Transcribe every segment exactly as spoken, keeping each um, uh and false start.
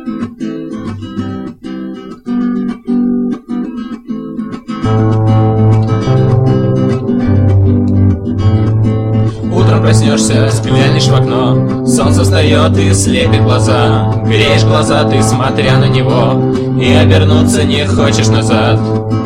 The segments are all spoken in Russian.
Утром проснешься, взглянешь в окно, солнце встает и слепит глаза. Греешь глаза ты, смотря на него, и обернуться не хочешь назад.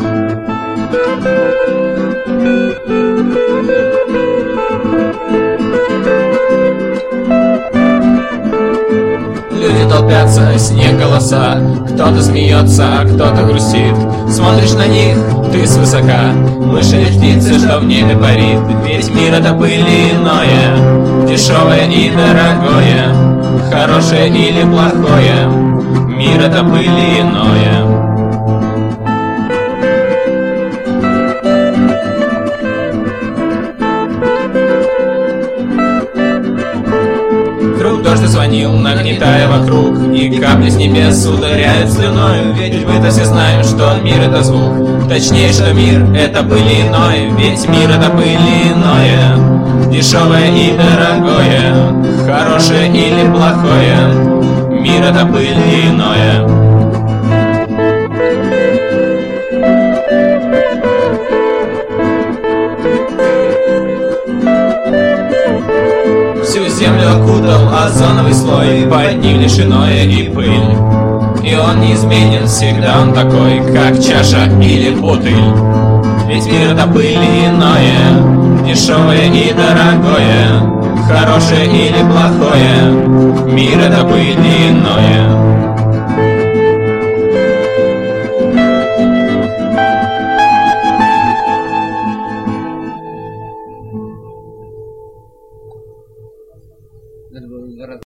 Люди толпятся, снег голоса, кто-то смеется, а кто-то грустит. Смотришь на них, ты свысока, мыши или птицы, что в небе парит. Ведь мир это пылиное, дешевое и дорогое, хорошее или плохое, мир это пылиное. Вдруг дождь зазвонил, нагнетая вокруг, и капли с небес ударяют слюною. Ведь мы-то все знаем, что мир это звук, точнее, что мир это пылиное. Ведь мир это пылиное, дешевое и дорогое, хорошее или плохое, мир это пылиное. Всю землю окутал озоновый слой, под ним лишь иное и пыль. И он неизменен, всегда он такой, как чаша или бутыль. Ведь мир это пылиное, дешевое и дорогое, хорошее или плохое, мир это пылиное.